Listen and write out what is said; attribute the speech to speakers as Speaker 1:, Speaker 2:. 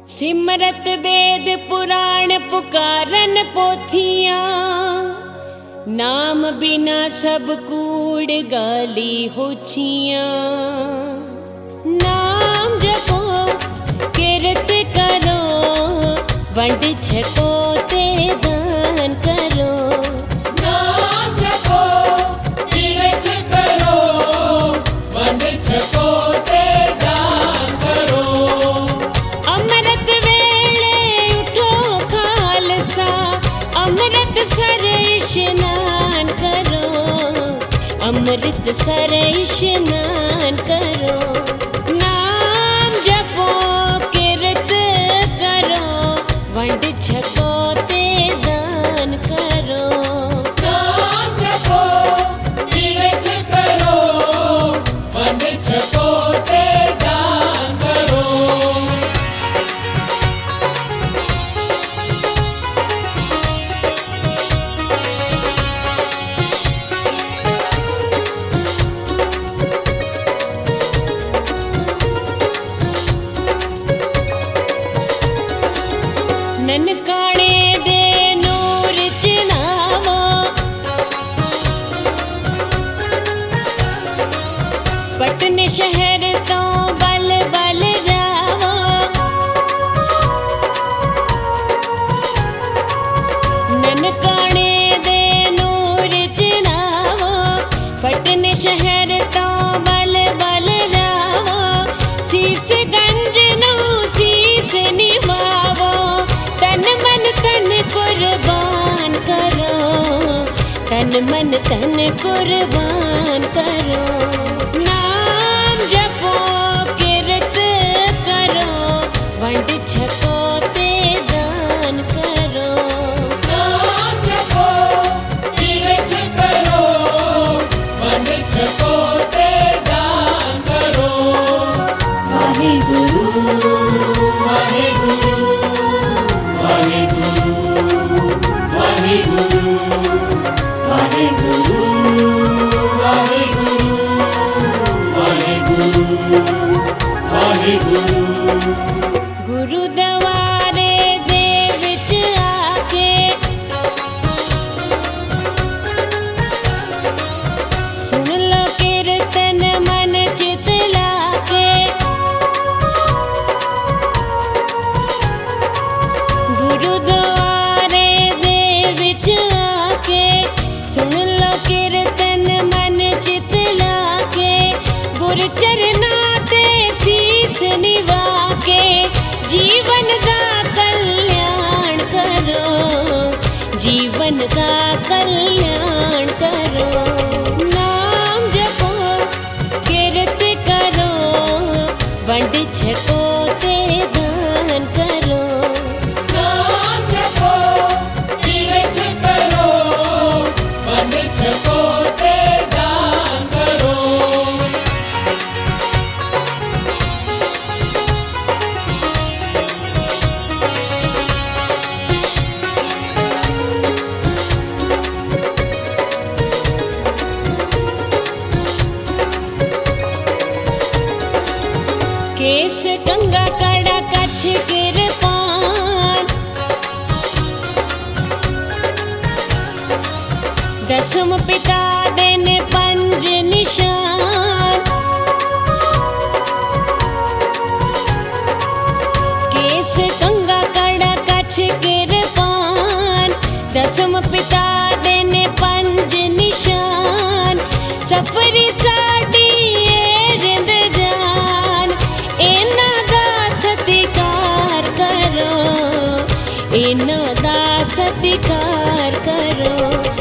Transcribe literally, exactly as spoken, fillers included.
Speaker 1: सिमरत वेद पुराण पुकारन पोथियां, नाम बिना सब कूड़ गाली होछियां। नाम जपो किरत करो, वंड छको ते दान करो।
Speaker 2: नाम जपो किरत करो, वंड छको ते दान करो।
Speaker 1: अमृत वेले उठो खालसा, अमृत सर स्नान करो, अमृत सर स्नान करो। नाम जपो किरत करो, वंड छको ते दान करो।
Speaker 2: नाम जपो किरत करो, वंड छको ते दान करो।
Speaker 1: ननकाने दे नूर चढ़ावो, पटन शहर तो बल बल जावो। ननकाने दे नूर चढ़ावो, पटन शहर तो बल बल जावो। शीश गंज नो शीश निभावो, तन मन तन कुर्बान करो, तन मन तन कुर्बान करो। नाम जपो किरत करो, वंड छको ते दान करो।
Speaker 2: नाम जपो किरत करो, वंड छको ते दान करो।
Speaker 1: वाहेगुरु
Speaker 2: वाहेगुरु वाहेगुरु वाहेगुरु वाहेगुरु वाहेगुरु वाहेगुरु वाहेगुरु।
Speaker 1: गुरु दवारे दे विच आके, सुन लो कीर्तन मन चित लाके। गुरु द्वारे दे विच आके, सुन लो कीर्तन मन चित लाके। गुर चरना ते शीस निवा के, जीवन का कल्याण करो, जीवन का कल्याण करो। नाम जपो किरत करो, वंड छको ते दान करो।
Speaker 2: नाम जपो किरत करो, वंड छको ते दान करो।
Speaker 1: केस गंगा कड़ा कछ किरपान, दसम पिता दिन पंज निशान। केस गंगा कड़ा कछ किरपान, दसम पिता दिन पंज निशान। सफरी साडी ए रिंद जान, इन्हां दा सत्कार करो, इन्हां दा सत्कार करो।